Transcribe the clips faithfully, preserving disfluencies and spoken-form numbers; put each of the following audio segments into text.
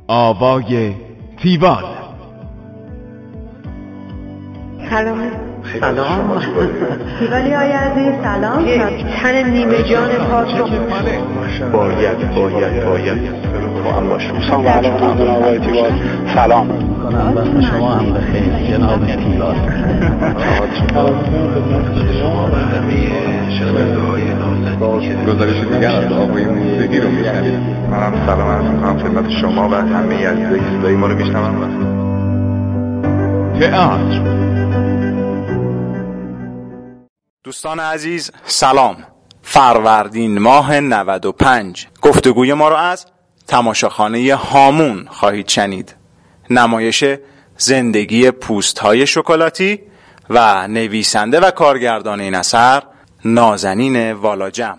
آوای تیوال. سلام. سلام تیوالی های عزیز سلام. تن نیمه جان پاک رو باید باید باید با هم باشم. سلام علیکم جناب آقای تیوال. سلام کنم وقت شما هم بخیر جناب تیوال. شما برنامه شنونده‌های نازنین گزارش دیگر از آقای موسیقی رو میشنوید. منم سلام عرض می‌کنم خدمت شما و همه عزیزایی که صدای ما رو میشنون. تئاتر. دوستان عزیز سلام. فروردین ماه نود و پنج گفتگوی ما رو از تماشاخانه هامون خواهید شنید. نمایش زندگی پوست‌های شکلاتی و نویسنده و کارگردان این اثر نازنین والاجم.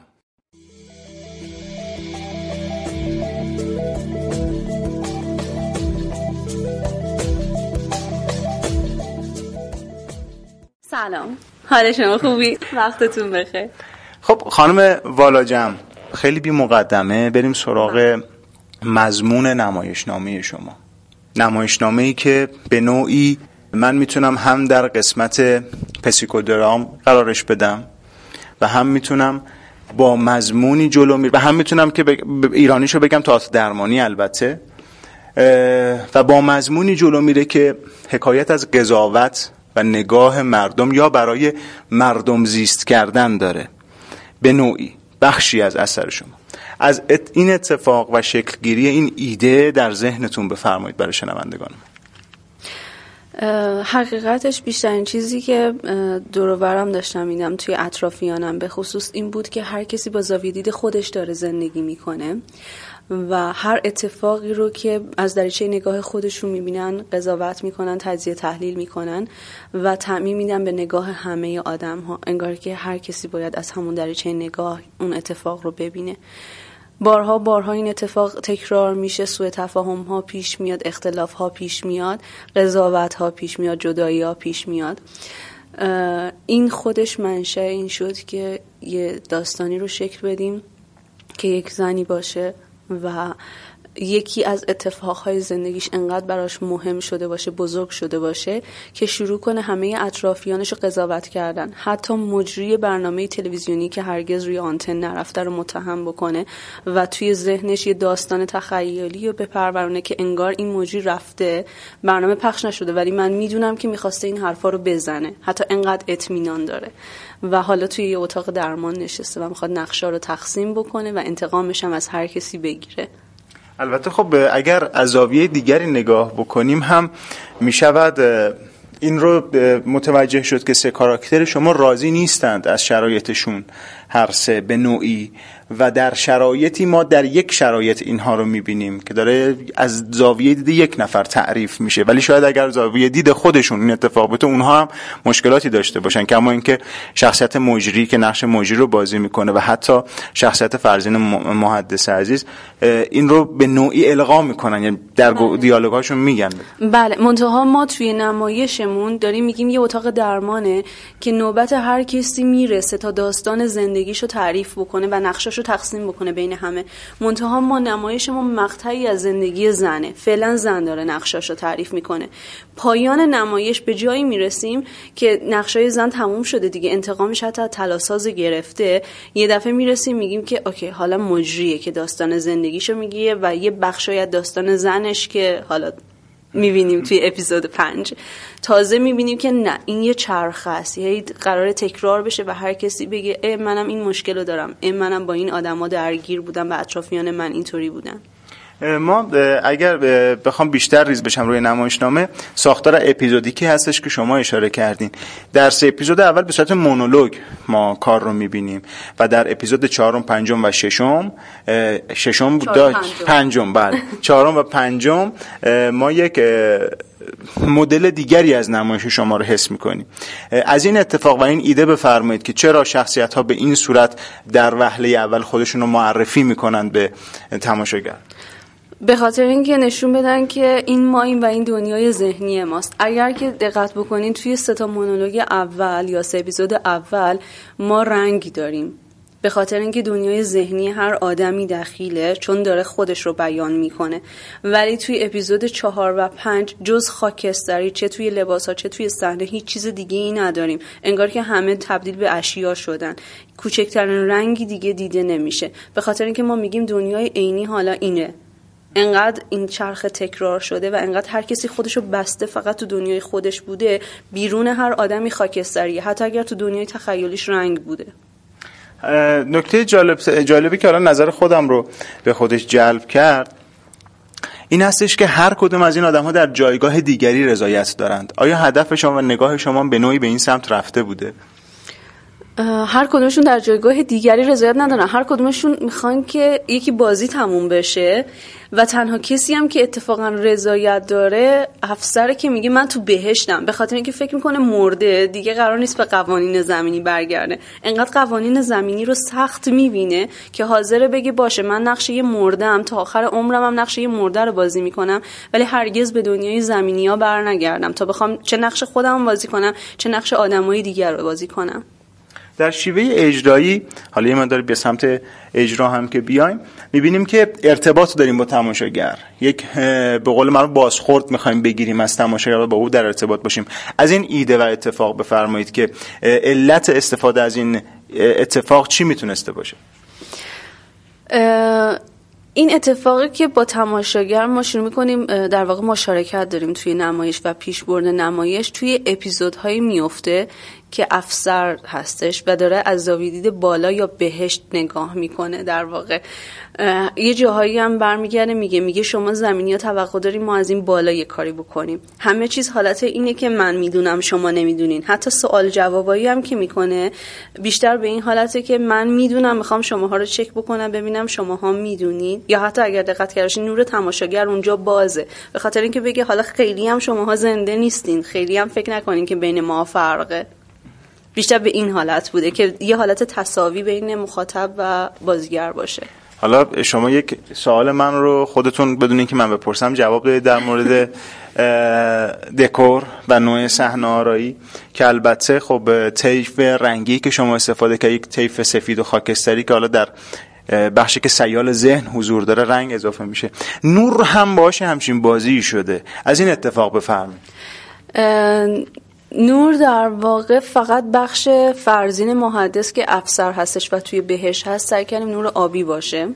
سلام، حال شما خوبی؟ وقتتون بخیر. خب خانم والاجم، خیلی بی مقدمه بریم سراغ مضمون نمایشنامه شما. نمایشنامه‌ای که به نوعی من میتونم هم در قسمت پسیکودرام قرارش بدم و هم میتونم با مضمونی جلو میره و هم میتونم که ب... ایرانیشو بگم تئاتر درمانی البته، و با مضمونی جلو میره که حکایت از قضاوت و نگاه مردم یا برای مردم زیست کردن داره. به نوعی بخشی از اثر شما از این اتفاق و شکلگیری این ایده در ذهنتون بفرمایید برای شنوندگان. حقیقتش بیشترین چیزی که دور و برم داشتم میدم توی اطرافیانم به خصوص این بود که هر کسی با زاویه دید خودش داره زندگی میکنه و هر اتفاقی رو که از دریچه نگاه خودشون میبینن قضاوت میکنن، تجزیه تحلیل میکنن و تعمیم میدن به نگاه همه آدم ها، انگار که هر کسی باید از همون دریچه نگاه اون اتفاق رو ببینه. بارها بارها این اتفاق تکرار میشه، سوء تفاهم ها پیش میاد، اختلاف ها پیش میاد، قضاوت ها پیش میاد، جدایی ها پیش میاد. این خودش منشأ این شد که یه داستانی رو شکل بدیم که یک زنی باشه و یکی از اتفاقهای زندگیش انقدر براش مهم شده باشه، بزرگ شده باشه که شروع کنه همه اطرافیانش رو قضاوت کردن، حتی مجری برنامه تلویزیونی که هرگز روی آنتن نرفته رو متهم بکنه و توی ذهنش یه داستان تخیلی رو بپرورونه که انگار این مجری رفته برنامه پخش نشده ولی من میدونم که میخواسته این حرفا رو بزنه، حتی انقدر اطمینان داره و حالا توی یه اتاق درمان نشسته و میخواد نقشا رو تقسیم بکنه و انتقامش هم از هر کسی بگیره. البته خب اگر از زاویه دیگری نگاه بکنیم هم میشود این رو متوجه شد که سه کاراکتر شما راضی نیستند از شرایطشون هر سه به نوعی و در شرایطی ما در یک شرایط اینها رو میبینیم که داره از زاویه دید یک نفر تعریف میشه، ولی شاید اگر زاویه دید خودشون این اتفاق بوده اونها هم مشکلاتی داشته باشن، کما اینکه شخصیت مجری که نقش مجری رو بازی میکنه و حتی شخصیت فرزین محدث عزیز این رو به نوعی القا میکنن، یعنی در دیالوگاشون میگن. بله، منتها ما توی نمایشمون داریم میگیم یه اتاق درمانه که نوبت هر کسی میرسه تا داستان زندگیشو تعریف بکنه و نقشاشو تقسیم بکنه بین همه. منتها ما نمایشمون مقطعی از زندگی زنه، فعلا زن داره نقشاشو تعریف میکنه. پایان نمایش به جایی میرسیم که نقشای زن تموم شده دیگه، انتقامش حتی تلاساز گرفته. یه دفعه میرسیم میگیم که اوکی حالا مجریه که داستان زندگیشو میگه و یه بخشای داستان زنش که حالا میبینیم توی اپیزود پنج تازه میبینیم که نه، این یه چرخه است، یه قراره تکرار بشه و هر کسی بگه ای منم این مشکل رو دارم، ای منم با این آدما درگیر بودم و اطرافیان من اینطوری بودن. ما اگر بخوام بیشتر ریز بشم روی نمایشنامه، ساختار اپیزودیکی هستش که شما اشاره کردین. در سه اپیزود اول به صورت مونولوگ ما کار رو میبینیم و در اپیزود چهارم، پنجم و ششم ششم بود داشت پنجم بله چهارم و پنجم ما یک مدل دیگری از نمایش شما رو حس میکنیم. از این اتفاق و این ایده بفرمایید که چرا شخصیت ها به این صورت در وهله اول خودشون رو معرفی میکنن به تماشاگر؟ به خاطر اینکه نشون بدن که این ما این و این دنیای ذهنی ماست. اگر که دقت بکنین توی سه تا مونولوگ اول یا سه اپیزود اول ما رنگی داریم به خاطر اینکه دنیای ذهنی هر آدمی دخیله، چون داره خودش رو بیان میکنه. ولی توی اپیزود چهار و پنج جز خاکستری، چه توی لباسا چه توی صحنه، هیچ چیز دیگه ای نداریم. انگار که همه تبدیل به اشیا شدن، کوچکترین رنگی دیگه دیده نمیشه. به خاطر اینکه ما میگیم دنیای عینی حالا اینه. انقدر این چرخ تکرار شده و انقدر هر کسی خودشو بسته فقط تو دنیای خودش بوده، بیرون هر آدمی خاکستریه، حتی اگر تو دنیای تخیلیش رنگ بوده. نکته جالب جالبی که الان نظر خودم رو به خودش جلب کرد این هستش که هر کدوم از این آدم‌ها در جایگاه دیگری رضایت دارند. آیا هدف شما و نگاه شما به نوعی به این سمت رفته بوده؟ هر کدومشون در جایگاه دیگری رضایت ندارن. هر کدومشون میخوان که یکی بازی تموم بشه و تنها کسی هم که اتفاقا رضایت داره افسره که میگه من تو بهشتم، به خاطر اینکه فکر میکنه مرده دیگه قرار نیست به قوانین زمینی برگرده. انقدر قوانین زمینی رو سخت میبینه که حاضره بگه باشه من نقشه یه مردم، تا آخر عمرم هم نقشه یه مرده رو بازی میکنم، ولی هرگز به دنیای زمینی ها برنگردم تا بخوام چه نقش خودم بازی کنم چه نقش آدمای دیگر رو بازی کنم. در شیوه اجرایی، حالا یه مقدار به سمت اجرا هم که بیایم، میبینیم که ارتباط داریم با تماشاگر، یک به قول معروف بازخورد میخوایم بگیریم از تماشاگر و با او در ارتباط باشیم. از این ایده و اتفاق بفرمایید که علت استفاده از این اتفاق چی میتونسته باشه؟ این اتفاقی که با تماشاگر ما شروع میکنیم در واقع مشارکت داریم توی نمایش و پیشبرد نمایش توی اپیزودهایی میفته که افسر هستش و داره از زاویه دید بالا یا بهشت نگاه میکنه. در واقع یه جاهایی هم برمیگرده میگه میگه شما زمینی ها توقع داریم ما از این بالا یه کاری بکنیم. همه چیز حالت اینه که من میدونم شما نمیدونین. حتی سوال جوابایی هم که میکنه بیشتر به این حالته که من میدونم میخوام شماها رو چک بکنم ببینم شماها میدونین، یا حتی اگر دقت کردین نور تماشاگر اونجا بازه به خاطر اینکه بگه حالا خیلی هم شماها زنده نیستین، خیلی هم فکر نکنین که بین ما فرقه. بیشتر به این حالت بوده که یه حالت تساوی بین مخاطب و بازیگر باشه. حالا شما یک سوال من رو خودتون بدون اینکه من بپرسم جواب بدید در مورد دکور و نوع صحنه آرایی که البته خب طیف رنگی که شما استفاده کردید یک طیف سفید و خاکستری که حالا در بخشی که سیال ذهن حضور داره رنگ اضافه میشه. نور هم باشه همچین بازی شده. از این اتفاق بفرمایید. نور در واقع فقط بخش فرزین محدث که افسر هستش و توی بهش هست سعی کردیم نور آبی باشه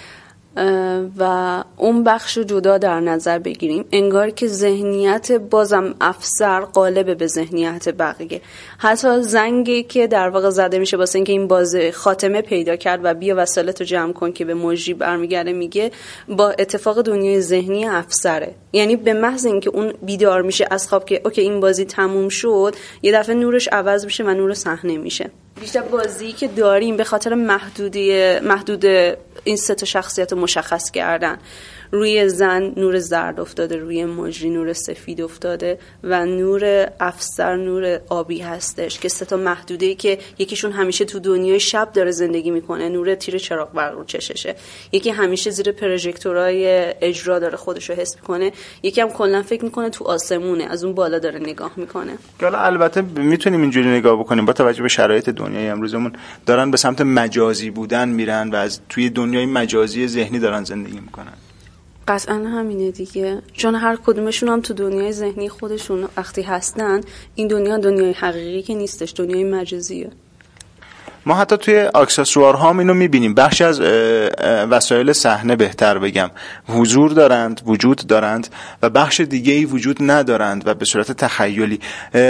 و اون بخش رو جدا در نظر بگیریم. انگار که ذهنیت بازم افسر غالبه به ذهنیت بقیه. حتی زنگی که در واقع زده میشه واسه اینکه این باز خاتمه پیدا کرد و بیا وسایلتو جمع کن که به مجری برمیگرده، میگه با اتفاق دنیای ذهنی افسره. یعنی به محض اینکه اون بیدار میشه از خواب که اوکی این بازی تموم شد، یه دفعه نورش عوض میشه و نور صحنه میشه. بیشتر بازی که داریم به خاطر محدودی محدود این سه تا شخصیت رو مشخص کردن. روی زن نور زرد افتاده، روی مجری نور سفید افتاده و نور افسر نور آبی هستش که سه تا محدوده‌ای که یکیشون همیشه تو دنیای شب داره زندگی میکنه، نور تیر چراغ بر رو چششه. یکی همیشه زیر پروژکتورهای اجرا داره خودشو حس میکنه. یکی هم کلا فکر میکنه تو آسمونه، از اون بالا داره نگاه میکنه. که حالا البته میتونیم اینجوری نگاه بکنیم با توجه به شرایط دنیای امروزمون دارن به سمت مجازی بودن میرن و از توی دنیای مجازی ذهنی دارن زندگی میکنن. قطعا همینه دیگه، چون هر کدومشون هم تو دنیای ذهنی خودشون وقتی هستن این دنیا دنیای حقیقی که نیستش، دنیای مجازیه. ما حتی توی اکسسوارها هم اینو میبینیم. بخشی از وسایل صحنه بهتر بگم حضور دارند، وجود دارند و بخش دیگه ای وجود ندارند و به صورت تخیلی.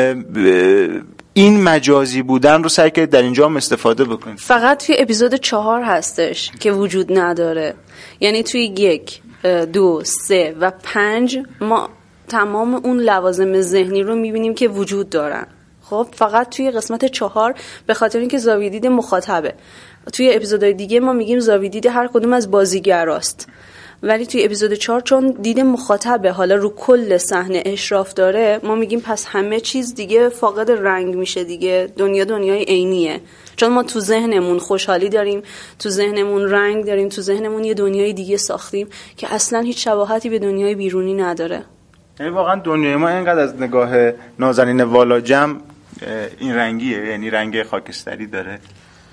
این مجازی بودن رو سعی کنید در اینجا هم استفاده بکنید. فقط توی اپیزود چهار هستش که وجود نداره. یعنی توی یک، دو، سه و پنج ما تمام اون لوازم ذهنی رو میبینیم که وجود دارن. خب فقط توی قسمت چهار به خاطر اینکه زاویه دید مخاطبه. توی اپیزودهای دیگه ما میگیم زاویه دید هر کدوم از بازیگراست، ولی توی اپیزود چهار چون دید مخاطبه حالا رو کل صحنه اشراف داره، ما میگیم پس همه چیز دیگه فاقد رنگ میشه دیگه، دنیا دنیای عینیه. چون ما تو ذهنمون خوشحالی داریم، تو ذهنمون رنگ داریم، تو ذهنمون یه دنیای دیگه ساختیم که اصلا هیچ شباهتی به دنیای بیرونی نداره. یعنی واقعا دنیای ما اینقدر از نگاه نازنین والاجم این رنگیه، یعنی رنگ خاکستری داره.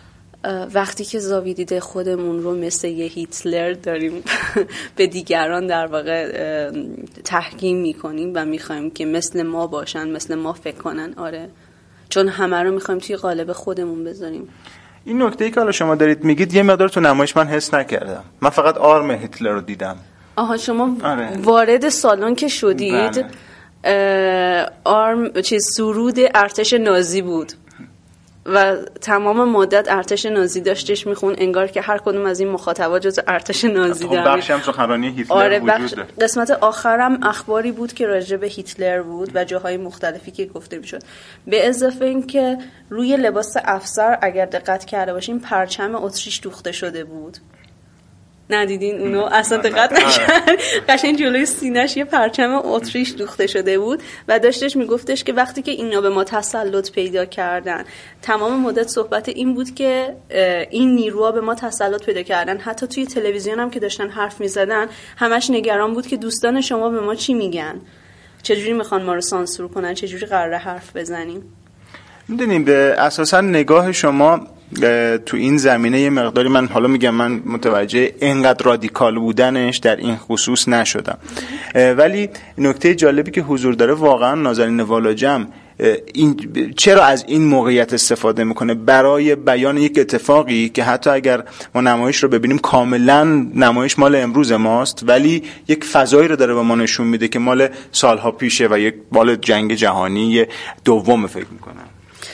وقتی که زاویه دید خودمون رو مثل یه هیتلر داریم به دیگران در واقع تحکیم میکنیم و میخوایم که مثل ما باشن، مثل ما فکر کنن، آره، چون همه رو میخوایم توی قالب خودمون بذاریم. این نکته‌ای که حالا شما دارید میگید یه مقدار تو نمایش من حس نکردم. من فقط آرم هیتلر رو دیدم. آها، شما آره. وارد سالن که شدید بله. آرم چیز سرود ارتش نازی بود و تمام مدت ارتش نازی داشتش میخون، انگار که هر کدوم از این مخاطبا جز ارتش نازی دارن. خب بخشی هم سخنرانی هیتلر آره، وجود داره. قسمت آخرم اخباری بود که راجع به هیتلر بود و جاهای مختلفی که گفته میشد. به اضافه این که روی لباس افسر اگر دقت کرده باشین پرچم اتریش دوخته شده بود. ندیدین اونو؟ اصلا دقت نکردین؟ قشنگ جلوی سینه‌اش یه پرچم اتریش دوخته شده بود و داشتش میگفتش که وقتی که اینا به ما تسلط پیدا کردن، تمام مدت صحبت این بود که این نیروها به ما تسلط پیدا کردن. حتی توی تلویزیون هم که داشتن حرف میزدن همش نگران بود که دوستان شما به ما چی میگن، چجوری میخوان ما رو سانسور کنن، چجوری قراره حرف بزنیم. میدونیم به اساسا نگاه شما تو این زمینه یه مقداری، من حالا میگم من متوجه اینقدر رادیکال بودنش در این خصوص نشدم، ولی نکته جالبی که حضور داره واقعا نازنین والاجم این چرا از این موقعیت استفاده میکنه برای بیان یک اتفاقی که حتی اگر ما نمایش رو ببینیم کاملا نمایش مال امروز ماست، ولی یک فضایی رو داره به ما نشون میده که مال سالها پیشه و یک مال جنگ جهانی دوم فکر میکنم.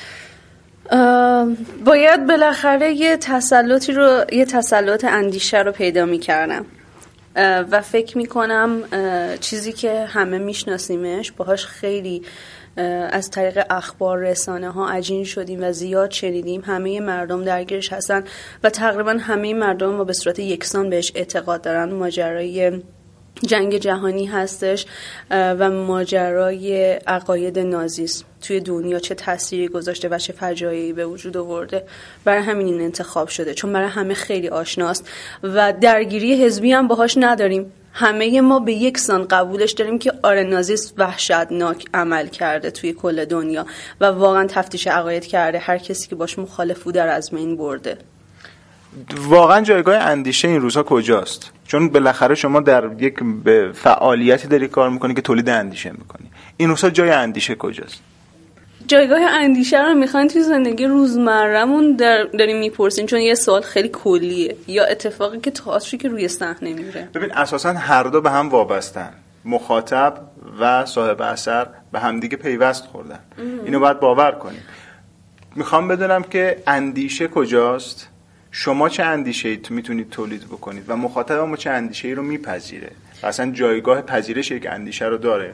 باید بالاخره یه تسلطی رو، یه تسلط اندیشه رو پیدا میکردم و فکر میکنم چیزی که همه میشناسیمش، باهاش خیلی از طریق اخبار رسانه ها عجین شدیم و زیاد شنیدیم، همه مردم درگیرش هستن و تقریبا همه مردم ما به صورت یکسان بهش اعتقاد دارن. ماجرای جنگ جهانی هستش و ماجرای عقاید نازیسم توی دنیا چه تأثیری گذاشته و چه فجایعی به وجود آورده. برای همین این انتخاب شده، چون برای همه خیلی آشناست و درگیری حزبی هم باهاش نداریم. همه ما به یک سان قبولش داریم که آره نازیسم وحشتناک عمل کرده توی کل دنیا و واقعا تفتیش عقاید کرده، هر کسی که باش مخالف بوده رو از بین برده. واقعا جایگاه اندیشه این روزها کجاست؟ چون بالاخره شما در یک فعالیتی داری کار میکنی که تولید اندیشه میکنی. این روزها جای اندیشه کجاست؟ جایگاه اندیشه رو میخواین توی زندگی روزمره‌مون در داریم میپرسین، چون یه سوال خیلی کلیه، یا اتفاقی که تئاتری که روی صحنه میره. ببین اساسا هر دو به هم وابستن، مخاطب و صاحب اثر به هم دیگه پیوست خوردن. ام. اینو باید باور کنیم. میخوام بدونم که اندیشه کجاست، شما چه اندیشه‌ای میتونید تولید بکنید و مخاطب ما چه اندیشه‌ای رو میپذیره، اصلا جایگاه پذیرش یک اندیشه رو داره.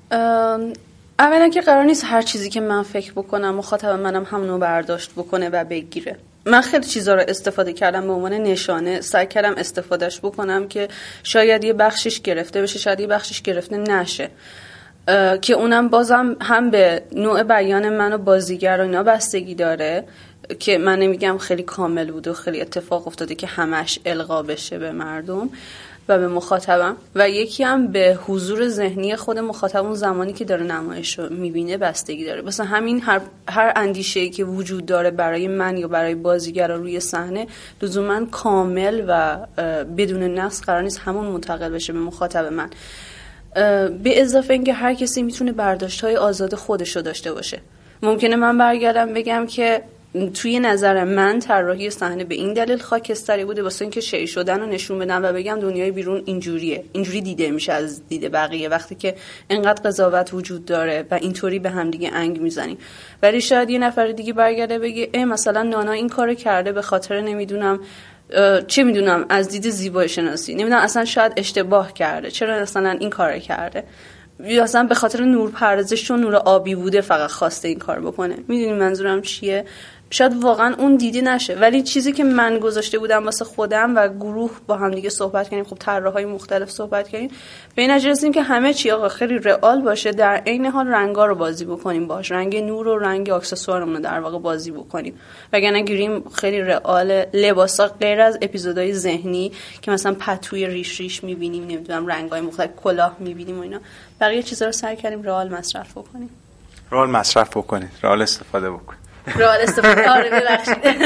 اولا که قرار نیست هر چیزی که من فکر بکنم مخاطب منم همونو برداشت بکنه و بگیره. من خیلی چیزا رو استفاده کردم به عنوان نشانه، سعی کردم استفادهش بکنم که شاید یه بخشش گرفته بشه، شاید یه بخشش گرفته نشه، که اونم بازم هم به نوع بیان من و بازیگر و اینا بستگی داره، که من نمیگم خیلی کامل بود و خیلی اتفاق افتاده که همش القا بشه به مردم و به مخاطبم، و یکی هم به حضور ذهنی خود مخاطب اون زمانی که داره نمایش رو میبینه بستگی داره. مثلا همین هر هر اندیشه‌ای که وجود داره برای من یا برای بازیگر روی صحنه لزوما کامل و بدون نقص قرار نیست همون منتقل بشه به مخاطب من. به اضافه اینکه هر کسی میتونه برداشت‌های آزاد خودش رو داشته باشه. ممکنه من برگردم بگم که توی نظر من طراحی صحنه به این دلیل خاکستری بوده واسه اینکه شی شدن رو نشون بدم و بگم دنیای بیرون اینجوریه، اینجوری دیده میشه از دید بقیه وقتی که انقدر قضاوت وجود داره و اینطوری به هم دیگه انگ میزنیم. ولی شاید یه نفر دیگه برگرده بگه ای مثلا نانا این کارو کرده به خاطر نمیدونم چه میدونم از دید زیبایی شناسی، نمیدونم اصلا شاید اشتباه کرده، چرا مثلا این کارو کرده، یا اصلا به خاطر نورپردازش چون نور آبی بوده فقط خواسته این کار بکنه. میدونی منظورم چیه؟ شاید واقعا اون دیده نشه، ولی چیزی که من گذاشته بودم واسه خودم و گروه با هم دیگه صحبت کردیم، خب طراحای مختلف صحبت کردیم، به این نتیجه رسیدیم که همه چی آقا خیلی رئال باشه، در عین حال رنگا رو بازی بکنیم باش، رنگ نور و رنگ اکسسوارمون رو در واقع بازی بکنیم، وگرنه گیریم خیلی رئال. لباسا غیر از اپیزودهای ذهنی که مثلا پتوی ریش ریش می‌بینیم، نمیدونم رنگای مختلف کلاه می‌بینیم و اینا، بقیه چیزا رو سعی کردیم رئال مصرف بکنیم. رئال مصرف بکنید، رئال استفاده بکنید. رئال استفاده آره ببخشید.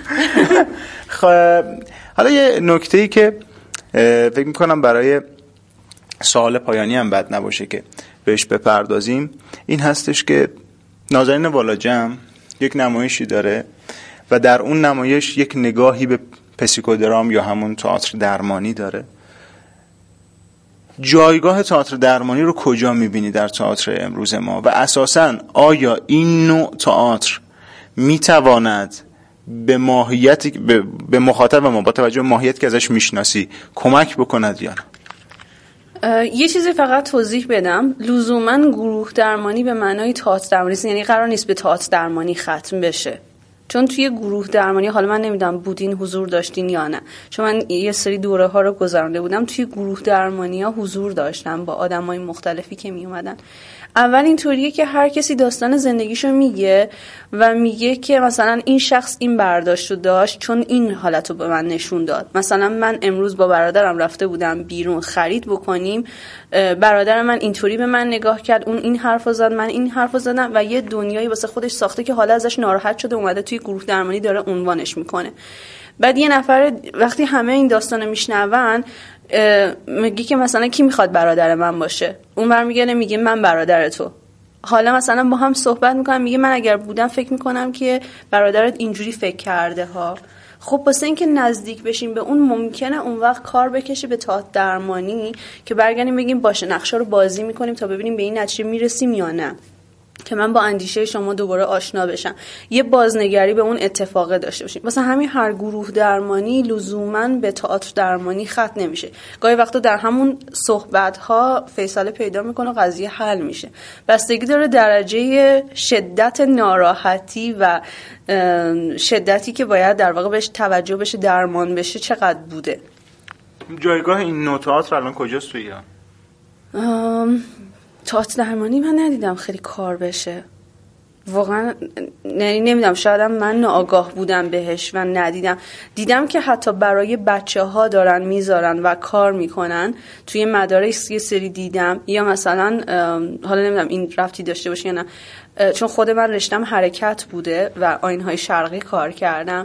خب حالا یه نکته‌ای که فکر می‌کنم برای سوال پایانی هم بد نباشه که بهش بپردازیم، این هستش که نازنین والاجم یک نمایشی داره و در اون نمایش یک نگاهی به پسیکودرام یا همون تئاتر درمانی داره. جایگاه تئاتر درمانی رو کجا می‌بینی در تئاتر امروز ما و اساساً آیا این نوع تئاتر می‌تواند به ماهیتی به, به مخاطب ما با توجه به ماهیتی که ازش میشناسی کمک بکند یا نه؟ یه چیزی فقط توضیح بدم، لزوما گروه درمانی به معنای تئاتر درمانی نیست، یعنی قرار نیست به تئاتر درمانی ختم بشه. چون توی گروه درمانی، حالا من نمیدونم بودین حضور داشتین یا نه، چون من یه سری دوره ها رو گذرانده بودم، توی گروه درمانی ها حضور داشتم با آدمای مختلفی که می اومدن. اول اینطوریه که هر کسی داستان زندگیشو میگه و میگه که مثلا این شخص این برداشتو داشت چون این حالتو به من نشون داد. مثلا من امروز با برادرم رفته بودم بیرون خرید بکنیم، برادر من اینطوری به من نگاه کرد، اون این حرفو زد، من این حرفو زدم و یه دنیایی واسه خودش ساخته که حالا ازش ناراحت شده اومده توی گروه درمانی داره عنوانش میکنه. بعد یه نفر وقتی همه این داستانو میشنون میگه که مثلا کی میخواد برادر من باشه، اون برمیگره میگه من برادر تو. حالا مثلا با هم صحبت میکنم، میگه من اگر بودم فکر میکنم که برادرت اینجوری فکر کرده ها. خب واسه اینکه نزدیک بشیم به اون ممکنه اون وقت کار بکشه به تئاتر درمانی که برگردیم بگیم باشه نقشه رو بازی میکنیم تا ببینیم به این نتیجه میرسیم یا نه، که من با اندیشه شما دوباره آشنا بشم، یه بازنگری به اون اتفاقه داشته باشیم. مثلا همین هر گروه درمانی لزوماً به تئاتر درمانی ختم نمیشه، گاهی وقتا در همون صحبت‌ها فیصله پیدا میکنه و قضیه حل میشه. بستگی داره درجه شدت ناراحتی و شدتی که باید در واقع بهش توجه بشه درمان بشه چقدر بوده. جایگاه این نوع تئاتر الان کجاست تو ایران؟ تئاتر درمانی من ندیدم خیلی کار بشه واقعا، نمیدونم، شاید من ناآگاه بودم بهش و ندیدم. دیدم که حتی برای بچه ها دارن میذارن و کار میکنن توی مدارس، یه سری دیدم، یا مثلا حالا نمیدونم این رفتی داشته باشه یا نه، چون خود من رشتم حرکت بوده و آیین‌های شرقی کار کردم،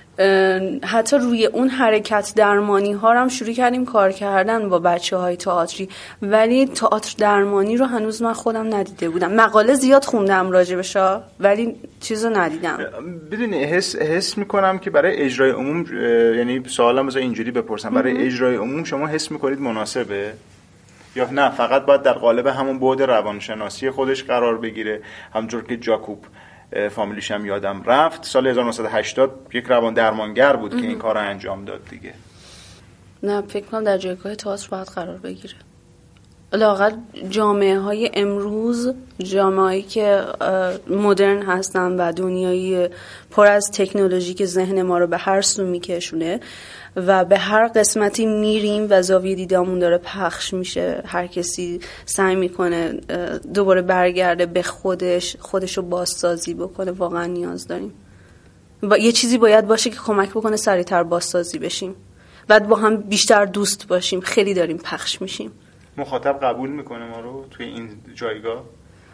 حتی روی اون حرکت درمانی ها هم شروع کردیم کار کردن با بچه های تئاتری، ولی تئاتر درمانی رو هنوز من خودم ندیده بودم. مقاله زیاد خوندم راجبش ولی چیزو ندیدم. بدونی حس حس میکنم که برای اجرای عموم، یعنی سوالم بذار اینجوری بپرسم، برای اجرای عموم شما حس میکنید مناسبه یا نه فقط باید در قالب همون بعد روانشناسی خودش قرار بگیره؟ همونجور که جاکوب فامیلیش هم یادم رفت سال هزار و نهصد و هشتاد یک روان درمانگر بود که این کار رو انجام داد دیگه. نه فکر کنم در جایگاه تئاتر باید قرار بگیره. لااقل جامعه های امروز، جامعه هایی که مدرن هستن و دنیایی پر از تکنولوژی که ذهن ما رو به هر سو میکشونه و به هر قسمتی میریم و زاویه دیدمون داره پخش میشه، هر کسی سعی میکنه دوباره برگرده به خودش، خودشو بازسازی بکنه. واقعا نیاز داریم با یه چیزی باید باشه که کمک بکنه سریعتر بازسازی بشیم، بعد با هم بیشتر دوست باشیم. خیلی داریم پخش میشیم. مخاطب قبول میکنه ما رو توی این جایگاه؟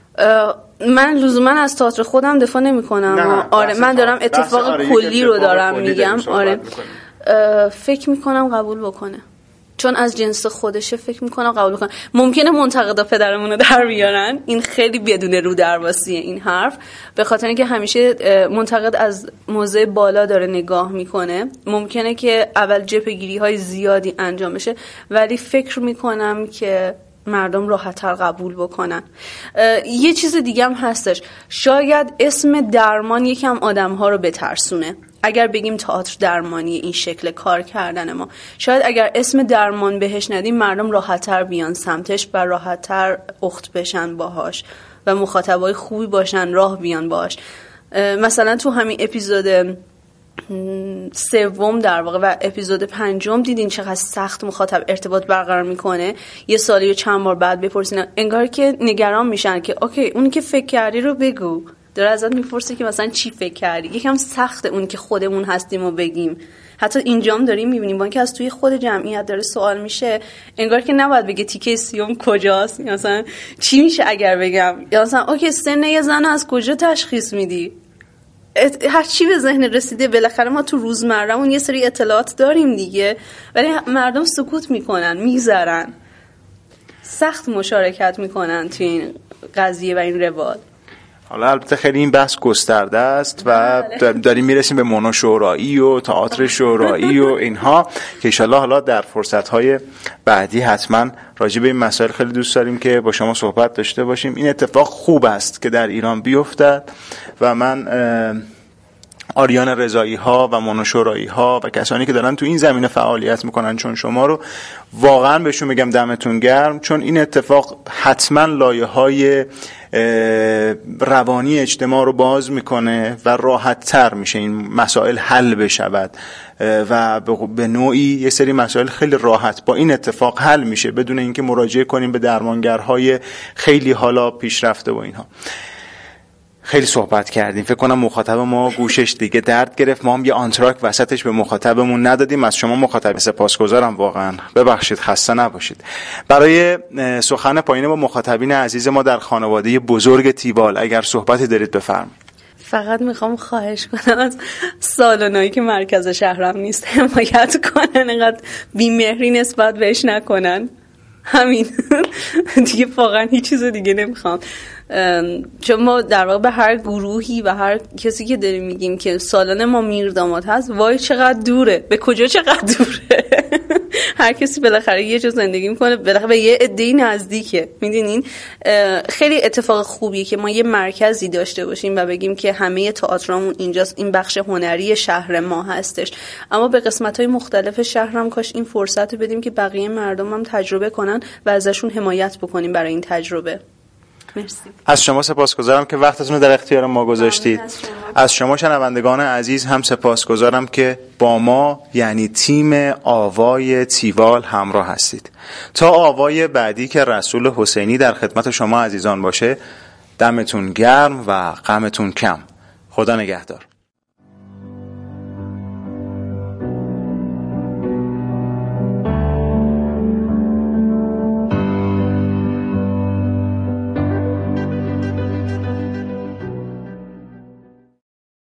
من لزوما از تئاتر خودم دفاع نمیکنم. آره من دارم اتفاق آره کلی رو دارم میگم. آره فکر میکنم قبول بکنه، چون از جنس خودشه. فکر میکنم قبول بکنه. ممکنه منتقدا پدرمون رو در بیارن، این خیلی بدون رو درباسیه این حرف، به خاطر اینکه همیشه منتقد از موضع بالا داره نگاه میکنه. ممکنه که اول جبهه‌گیری های زیادی انجام بشه، ولی فکر میکنم که مردم راحت‌تر قبول بکنن. یه چیز دیگه هم هستش، شاید اسم درمان یکم آدم‌ها رو بترسونه. اگر بگیم تئاتر درمانی این شکل کار کردن ما، شاید اگر اسم درمان بهش ندیم مردم راحت‌تر بیان سمتش و راحت‌تر اخت بشن باهاش و مخاطبای خوبی باشن، راه بیان باهاش. مثلا تو همین اپیزود سوم در واقع و اپیزود پنجم دیدین چقدر سخت مخاطب ارتباط برقرار میکنه. یه سالی و چند بار بعد بپرسین، انگار که نگران میشن که اوکی اون که فکر کردی رو بگو. داره ازت میپرسه که مثلا چی فکر کردی. یکم سخته اون که خودمون هستیم و بگیم. حتی اینجام داریم میبینیم با اینکه از توی خود جمعیت داره سوال میشه، انگار که نباید بگه تیکه سیوم کجاست، مثلا چی میشه اگر بگم، یا مثلا اوکی سن یه زن از کجا تشخیص میدی. هر چی به ذهن رسیده، بالاخره ما تو روزمرهمون یه سری اطلاعات داریم دیگه، ولی مردم سکوت میکنن، میذارن، سخت مشارکت میکنن تو این قضیه و این روال. حالا البته خیلی این بحث گسترده است و داریم میرسیم به مونو شورایی و تئاتر شورایی و اینها که انشالله حالا در فرصت‌های بعدی حتما راجع به این مسائل خیلی دوست داریم که با شما صحبت داشته باشیم. این اتفاق خوب است که در ایران بیفتد و من آریان رضایی ها و مونو شورایی ها و کسانی که دارن تو این زمینه فعالیت میکنن چون شما رو واقعا بهشون میگم دمتون گرم، چون این اتفاق حتما لایه های روانی اجتماع رو باز میکنه و راحت تر میشه این مسائل حل بشود و به نوعی یه سری مسائل خیلی راحت با این اتفاق حل میشه بدون اینکه مراجعه کنیم به درمانگرهای خیلی حالا پیشرفته و اینها. خیلی صحبت کردیم، فکر کنم مخاطب ما گوشش دیگه درد گرفت، ما هم یه آنتراک وسطش به مخاطبمون ندادیم. از شما مخاطب سپاسگزارم، واقعا ببخشید، خسته نباشید. برای سخن پایین با مخاطبین عزیز ما در خانواده بزرگ تیوال اگر صحبتی دارید بفرمایید. فقط میخوام خواهش کنم از سالنایی که مرکز شهرم نیست حمایت کنن، اینقدر بی‌مهری نسبت بهش نکنن، همین دیگه، واقعا هیچ چیز دیگه نمیخوام. چون ما در واقع به هر گروهی و هر کسی که داریم میگیم که سالن ما میر داماد هست، وای چقدر دوره، به کجا چقدر دوره. هر کسی بالاخره یه جا زندگی میکنه، بالاخره به یه عده‌ای نزدیکه. میدونین خیلی اتفاق خوبیه که ما یه مرکزی داشته باشیم و بگیم که همه تئاترامون اینجاست، این بخش هنری شهر ما هستش. اما به قسمت‌های مختلف شهرم کاش این فرصت رو بدیم که بقیه مردم هم تجربه کنن و ازشون حمایت بکنیم برای این تجربه. مرسی. از شما سپاسگزارم که وقتتون رو در اختیار ما گذاشتید. از شما. از شما شنوندگان عزیز هم سپاسگزارم که با ما یعنی تیم آوای تیوال همراه هستید. تا آوای بعدی که رسول حسینی در خدمت شما عزیزان باشه، دمتون گرم و غمتون کم. خدا نگهدار.